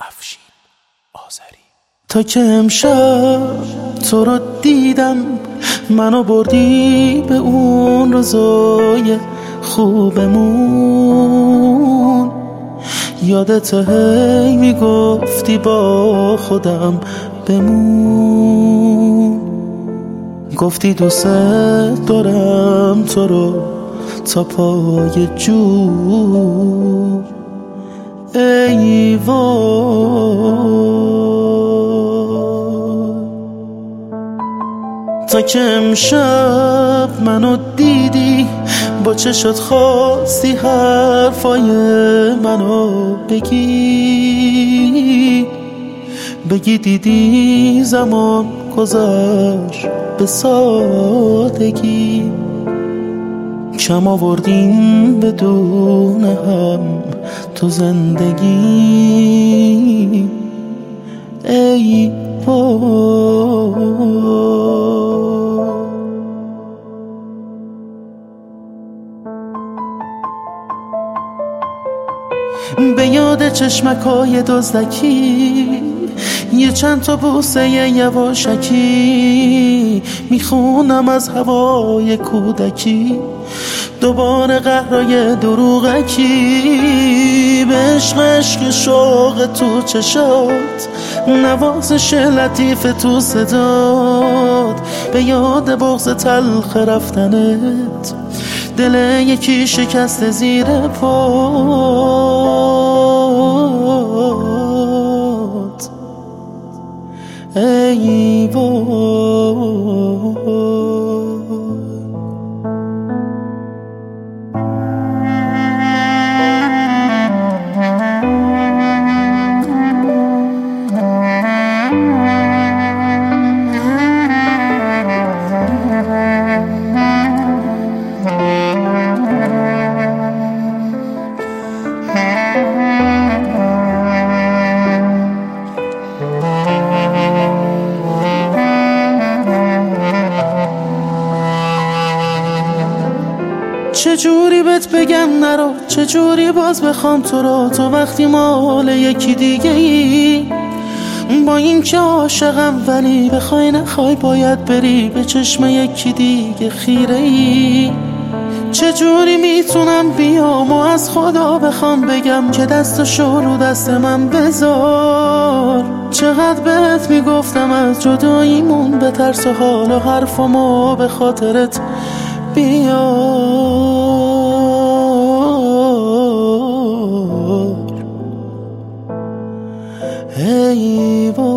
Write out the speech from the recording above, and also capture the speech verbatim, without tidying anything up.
افشین آذری. تا که امشب تو رو دیدم، منو بردی به اون روزای خوبمون. یادت هی میگفتی با خودم بمون، گفتی دوست دارم تو رو تا پای جو. ای وای، تا که امشب منو دیدی، با چشات خواستی حرفای منو بگی بگی دیدی زمان گذشت به سادگی. کم آوردیم بدون هم تو زندگی. ای وای، به یاد چشمکای دزدکی، یه چند تا بوسه یواشکی، میخونم از هوای کودکی دوباره قهرای دروغکی. به عشق عشق شوق تو چشات، نوازش لطیف تو صدات، به یاد بغض تلخ رفتنت، دل یکی شکست زیر پات. ای وای، چجوری بهت بگم نرو، چجوری باز بخوام تو رو، تو وقتی مال یکی دیگه ای. با این که عاشقم ولی بخوای نخوای باید بری، به چشم یکی دیگه خیره ای. چجوری میتونم بیام و از خدا بخوام بگم که دستشو رو دست من بذار. چقدر بهت میگفتم از جداییمون به ترس و حال و حرفمو به خاطرت بیار. ای